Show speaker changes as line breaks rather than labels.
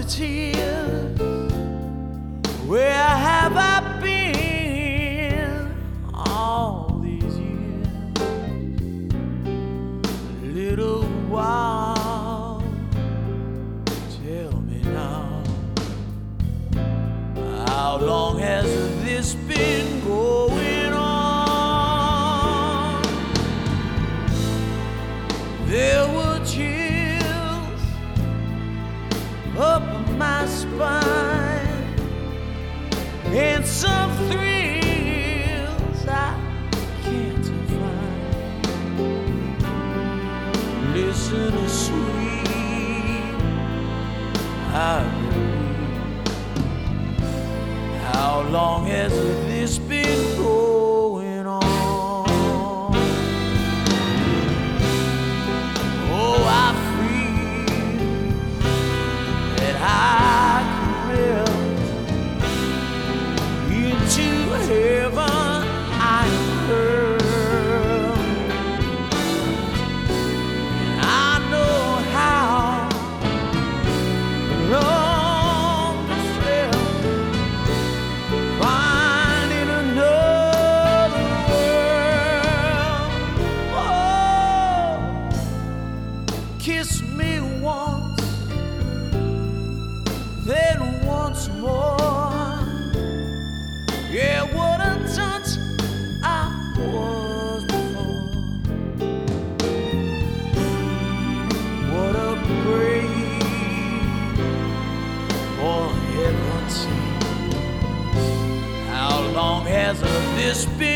it's here. Where have I been all these years? Little while, tell me now, how long has this been going on? There were chills up my spine and some thrills I can't define. Listen to sweet harmony. How long has this been going on? Oh, I feel that I to heaven I hurled. I know how long to fail, finding another world. Oh, kiss me once, then once more. Yeah, what a touch I was before. What a brave for heaven's sake. How long has this been?